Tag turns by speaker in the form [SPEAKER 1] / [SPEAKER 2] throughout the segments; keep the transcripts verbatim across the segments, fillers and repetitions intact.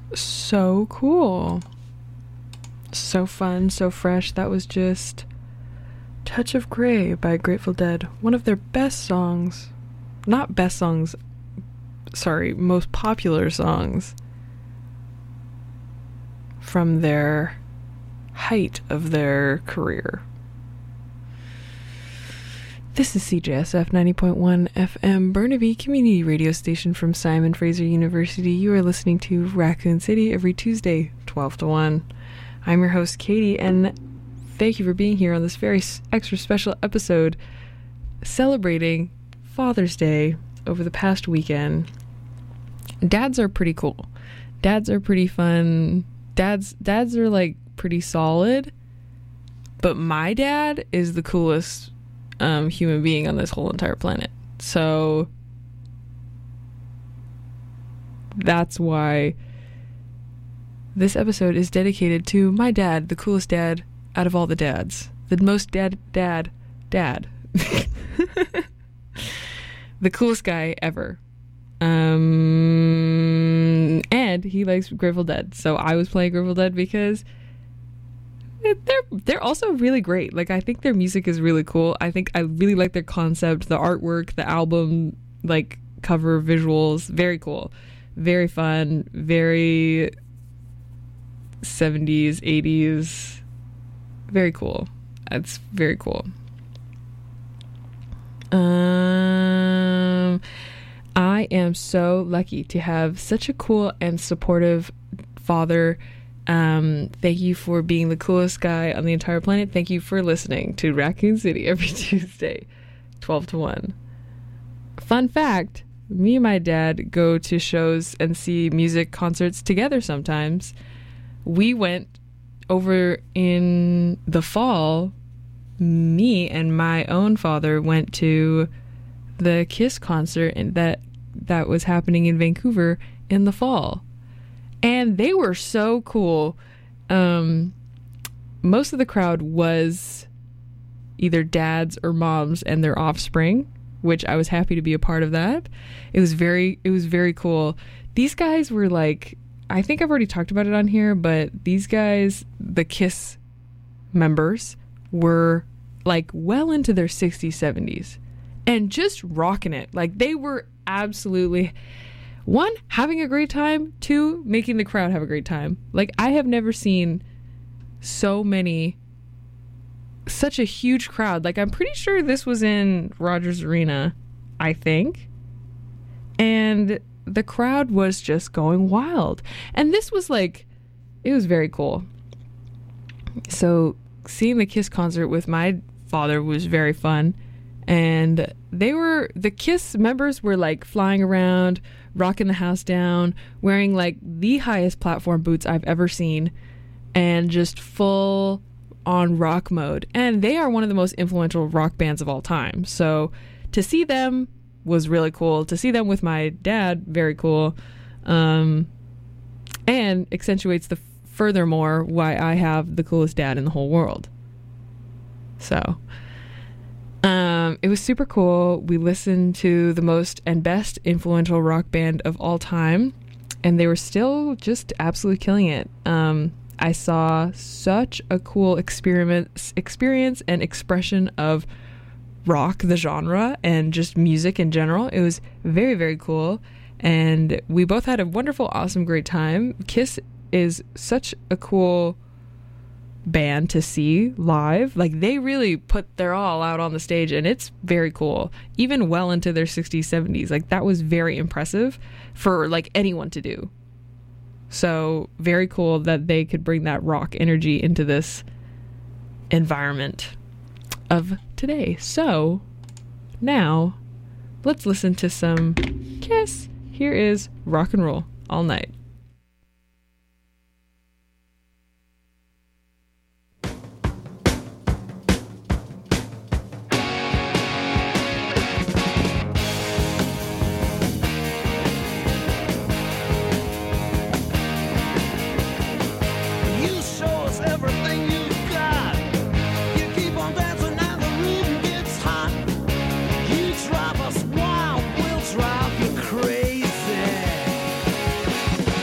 [SPEAKER 1] So cool. So fun, so fresh. That was just Touch of Grey by Grateful Dead. One of their best songs. Not best songs, sorry, most popular songs from their height of their career. This is C J S F ninety point one F M, Burnaby Community Radio Station from Simon Fraser University. You are listening to Raccoon City every Tuesday, twelve to one. I'm your host, Katie, and thank you for being here on this very extra special episode celebrating Father's Day over the past weekend. Dads are pretty cool. Dads are pretty fun. Dads, dads are like pretty solid, but my dad is the coolest um, human being on this whole entire planet. So that's why this episode is dedicated to my dad, the coolest dad out of all the dads. The most dad, dad, dad. The coolest guy ever. Um, and he likes Grateful Dead. So I was playing Grateful Dead because they're they're also really great. Like, I think their music is really cool. I think I really like their concept, the artwork, the album, like, cover visuals. Very cool. Very fun. Very seventies, eighties. Very cool. That's very cool. Um, I am so lucky to have such a cool and supportive father. Um, thank you for being the coolest guy on the entire planet. Thank you for listening to Raccoon City every Tuesday, twelve to one. Fun fact, me and my dad go to shows and see music concerts together sometimes. We went over in the fall, me and my own father went to the Kiss concert and that that was happening in Vancouver in the fall. And they were so cool. Um, most of the crowd was either dads or moms and their offspring, which I was happy to be a part of that. It was very, it was very cool. These guys were like, I think I've already talked about it on here, but these guys, the Kiss members, were like well into their sixties, seventies and just rocking it. Like, they were absolutely, one, having a great time, two, making the crowd have a great time. Like, I have never seen so many, such a huge crowd. Like, I'm pretty sure this was in Rogers Arena, I think. And the crowd was just going wild. And this was like, it was very cool. So seeing the Kiss concert with my father was very fun. And they were, the Kiss members were like flying around, rocking the house down, wearing like the highest platform boots I've ever seen, and just full on rock mode. And they are one of the most influential rock bands of all time. So to see them was really cool. To see them with my dad, very cool. Um, and accentuates the furthermore why I have the coolest dad in the whole world. So um, it was super cool. We listened to the most and best influential rock band of all time, and they were still just absolutely killing it. Um, I saw such a cool experiment, experience and expression of rock, the genre, and just music in general. It was very, very cool. And we both had a wonderful, awesome, great time. Kiss is such a cool band to see live. Like, they really put their all out on the stage, and it's very cool. Even well into their sixties, seventies. Like, that was very impressive for like anyone to do. So very cool that they could bring that rock energy into this environment of today. So now let's listen to some Kiss. Here is Rock and Roll All Night.
[SPEAKER 2] Drive us wild, we'll drive you crazy.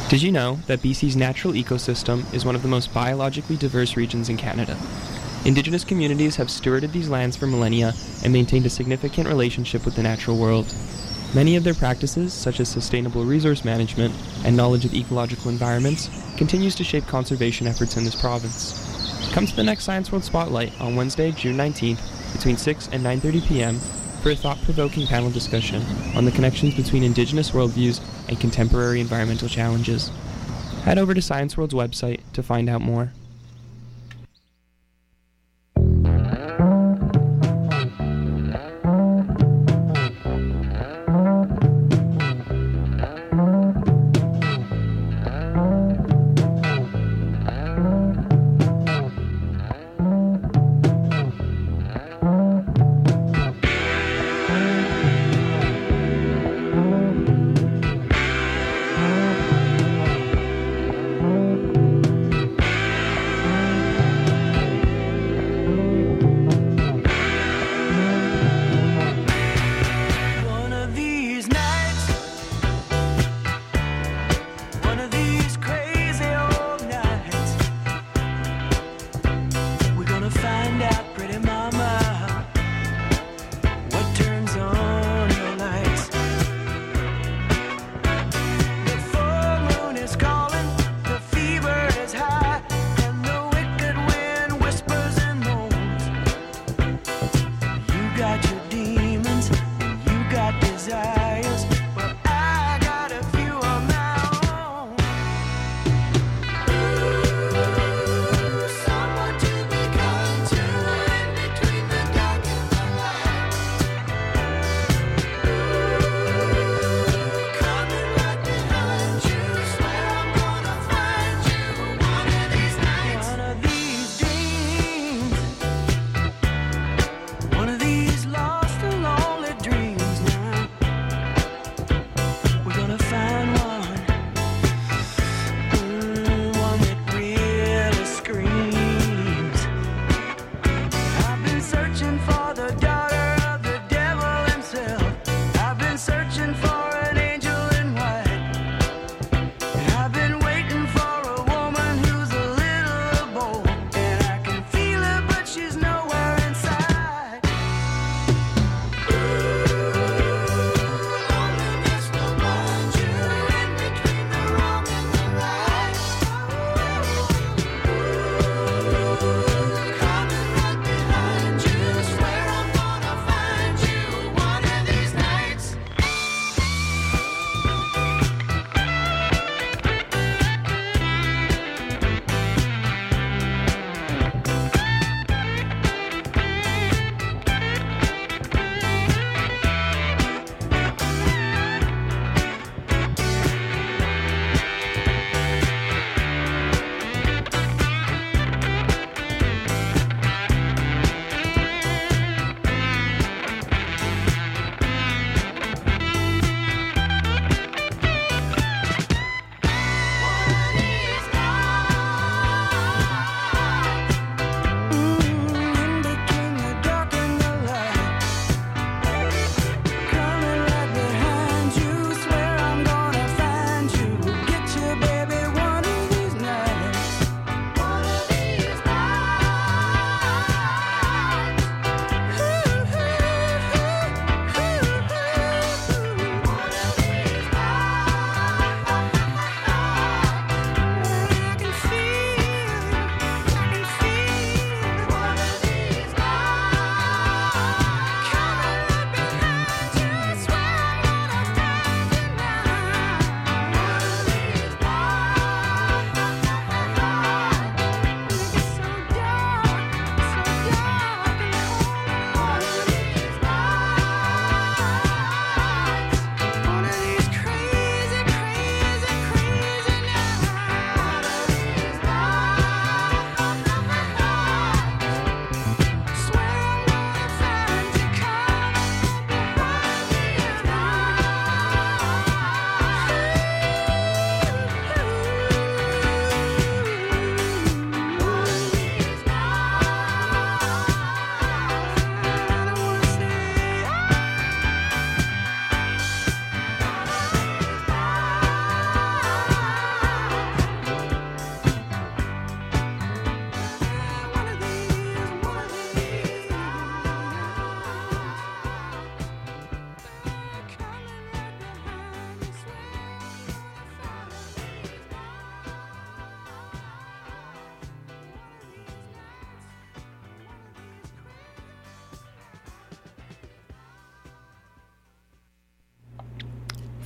[SPEAKER 2] Did you know that B C's natural ecosystem is one of the most biologically diverse regions in Canada? Indigenous communities have stewarded these lands for millennia and maintained a significant relationship with the natural world. Many of their practices, such as sustainable resource management and knowledge of ecological environments, continues to shape conservation efforts in this province. Come to the next Science World Spotlight on Wednesday, June nineteenth, between six and nine thirty p.m. for a thought-provoking panel discussion on the connections between Indigenous worldviews and contemporary environmental challenges. Head over to Science World's website to find out more.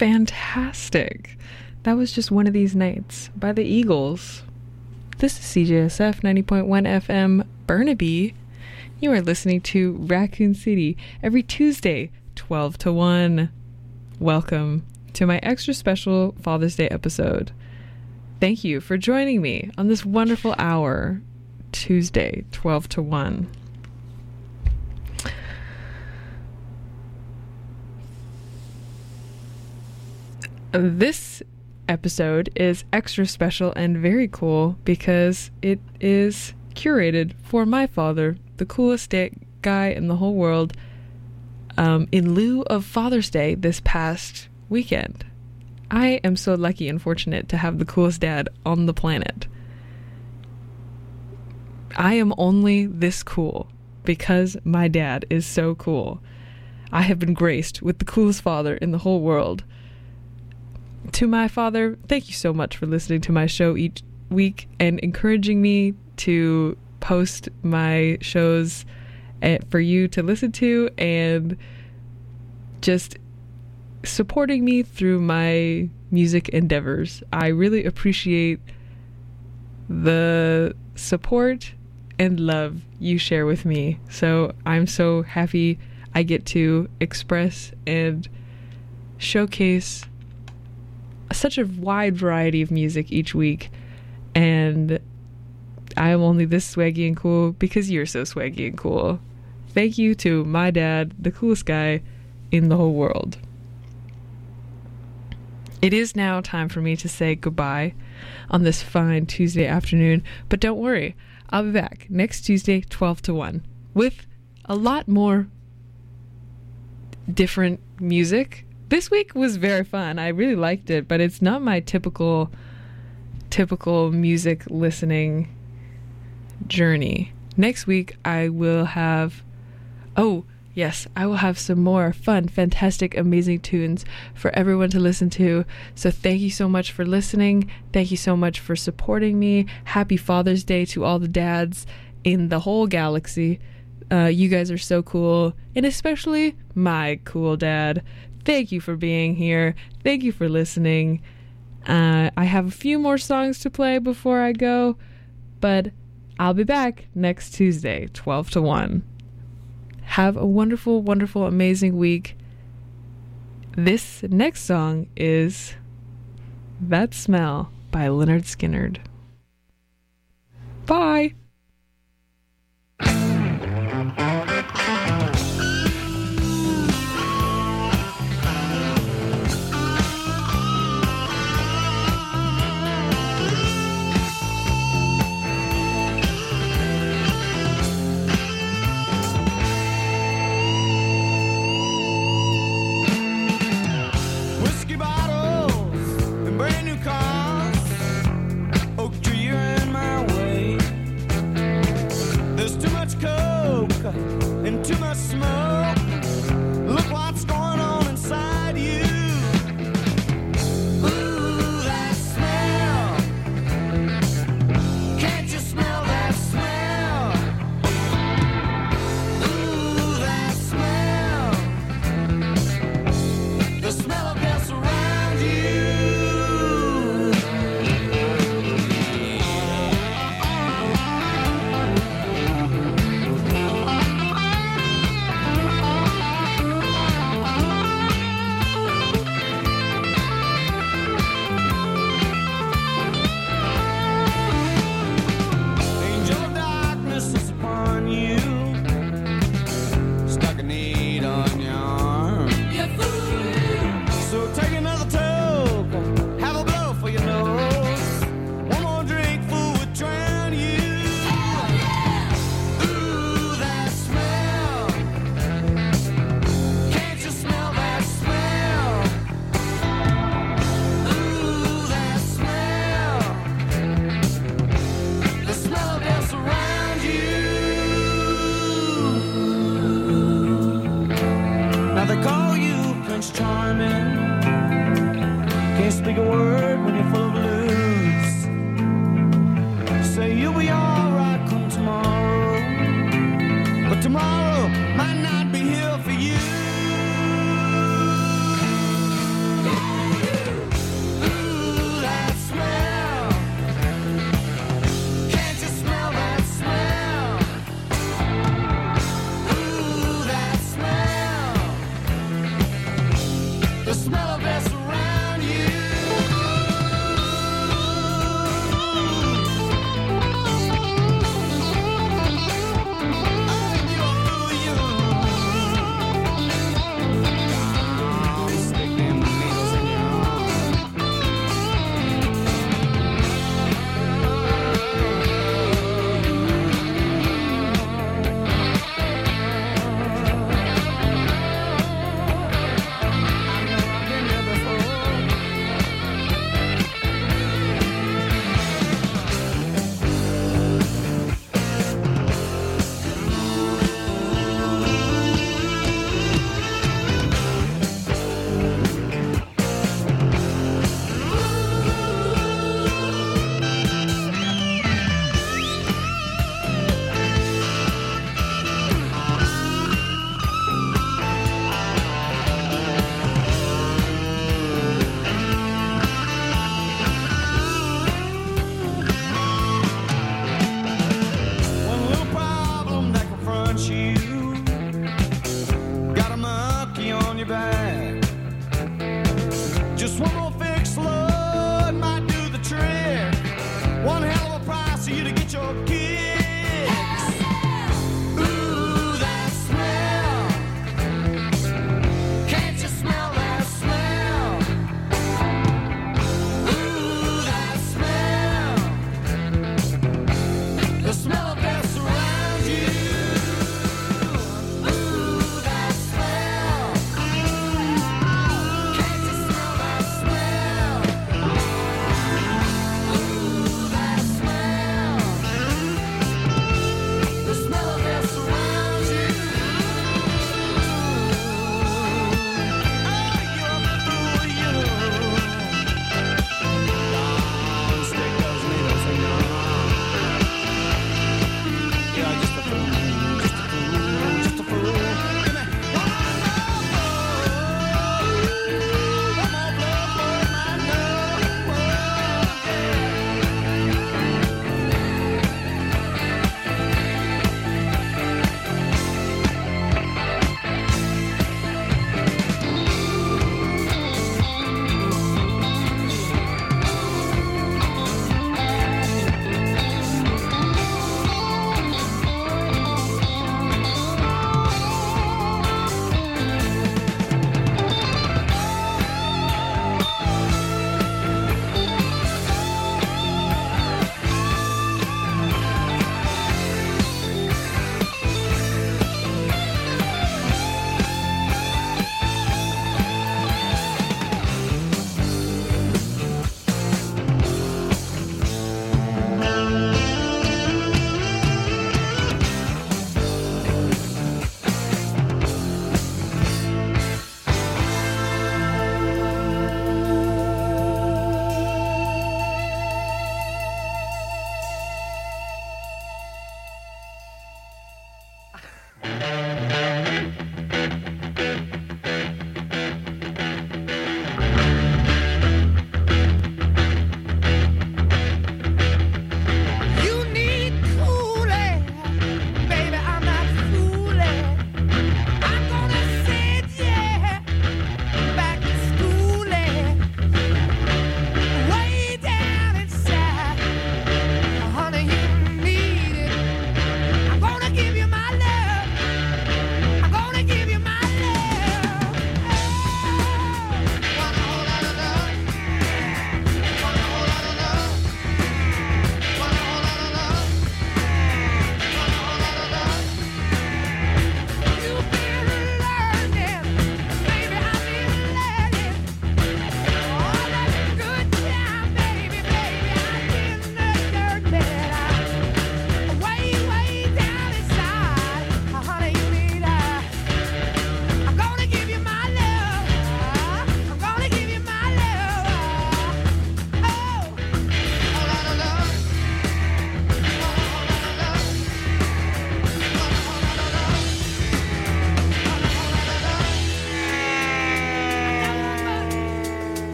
[SPEAKER 1] Fantastic. That was Just One of These Nights by the Eagles. This is C J S F ninety point one F M Burnaby. You are listening to Raccoon City every Tuesday, twelve to one. Welcome to my extra special Father's Day episode. Thank you for joining me on this wonderful hour, Tuesday, twelve to one. This episode is extra special and very cool because it is curated for my father, the coolest guy in the whole world, um, in lieu of Father's Day this past weekend. I am so lucky and fortunate to have the coolest dad on the planet. I am only this cool because my dad is so cool. I have been graced with the coolest father in the whole world. To my father, thank you so much for listening to my show each week and encouraging me to post my shows for you to listen to and just supporting me through my music endeavors. I really appreciate the support and love you share with me. So I'm so happy I get to express and showcase such a wide variety of music each week, and I am only this swaggy and cool because you're so swaggy and cool. Thank you to my dad, the coolest guy in the whole world. It is now time for me to say goodbye on this fine Tuesday afternoon, but don't worry, I'll be back next Tuesday, twelve to one, with a lot more different music. This week was very fun. I really liked it, but it's not my typical typical music listening journey. Next week I will have oh yes, I will have some more fun, fantastic, amazing tunes for everyone to listen to. So thank you so much for listening. Thank you so much for supporting me. Happy Father's Day to all the dads in the whole galaxy. Uh, you guys are so cool, and especially my cool dad. Thank you for being here. Thank you for listening. Uh, I have a few more songs to play before I go, but I'll be back next Tuesday, twelve to one. Have a wonderful, wonderful, amazing week. This next song is That Smell by Lynyrd Skynyrd. Bye!
[SPEAKER 3] Brand new cars, oak tree in my way.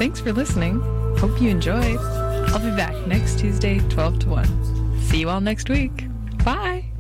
[SPEAKER 1] thanks for listening. Hope you enjoyed. I'll be back next Tuesday, twelve to one. See you all next week. Bye!